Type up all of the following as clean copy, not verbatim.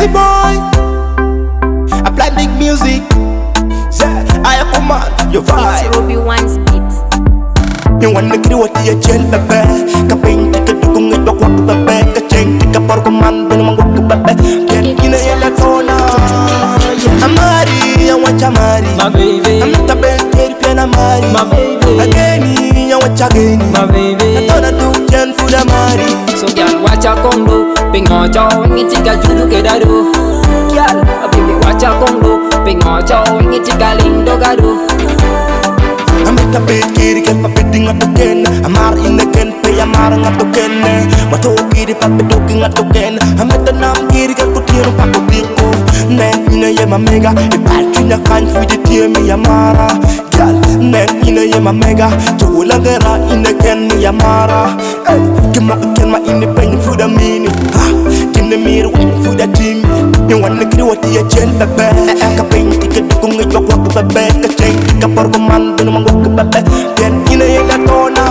Sexy boy, apply big music. Say, I command your It's vibe. Ruby One's beat. You wanna get what you chill, baby. Kaping tika dukung ito kwa baby. Kacheng tika por commando naman ko baby. Get in a tona. Amari, I want Amari, my baby. I'm not a bad kid, piano Mari, My baby. Again, I want again, My baby. I don't do ten for the Mari. So girl, watch a kondo, pingo chow, ngitika judu kedado. Girl, baby, watch a kondo, pingo chow, ngitika lindo gado. I'm not a bad kid, get my bidding at the ken. I'm out in the ken, pay a mar at the ken. My talkie, the puppet talking at the ken. I'm at the nam kid, get put here, pack of Dico. Nen, you know, my mega, the bad in the country, the tear me, Amara. Girl, nen, you know, my mega, to Lagera in the ken, me, Amara. Come on, can my independent food a meaning. Give the mirror waiting for the team. You wanna get what you chill, baby. Kaping ticket to go your walk up a bed. Kacheng, kapor commando, no man walk up a bed. Then in a tona.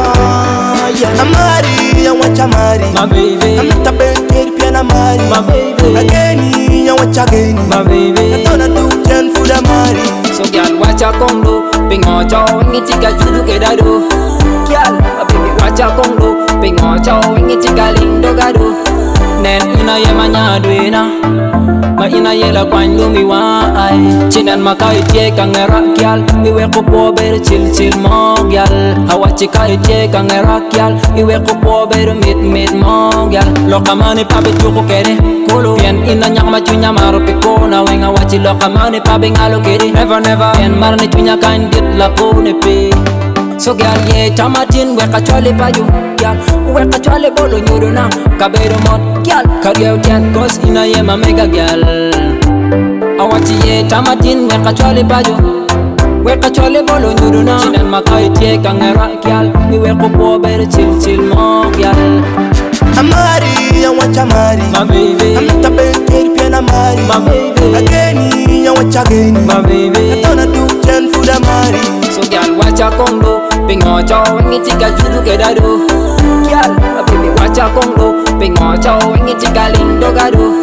Amari, I want Amari. My baby. I'm not a bad kid, piano Mari. My baby. Again, I want again. My baby. I don't do ten for the Mari. So girl, watch a kondo, pingo chow, ngitika judu kedado. Girl, baby, watch a kondo, pingo chow, ngitika lindo gado. Nen ina ye manyadwena, ma ina ye la kwandu mi wai. Chinan makai tie kangera gyal, iwe ko pober chill mo gyal. Hawachi kai tie kangera gyal, iwe ko pober mit mo gyal. Lokamani pabe tuko kere, kolo. Bien ina nyak ma chunya maro piko na wenga wachi lokamani pabe ngalo kere. Never bien marne chunya kain dit la pone pe. So girl, yeah, tamatin weka chwale paju. Girl, weka chwale bolo nyudo na kabero mot. Girl, kageo tian cause ina ye ma mega girl. Awati ye tamatin weka chwale paju. Weka chwale bolo nyudo na chinan makai tie kangera girl. Mi weko pober chill mo girl. Amari, I want Amari. My baby. I'm not a bad kid, piano Mari. My baby. Again, I want again. My baby. I don't do ten for the Mari. So girl, watch a kondo, pingo chow, ngitika judu kedado. Girl, baby, watch a kondo, pingo chow, ngitika lindo gado.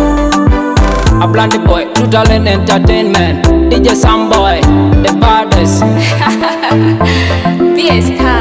A blondie boy, True Talent Entertainment, DJ Sam Boy, the baddest. Fiesta.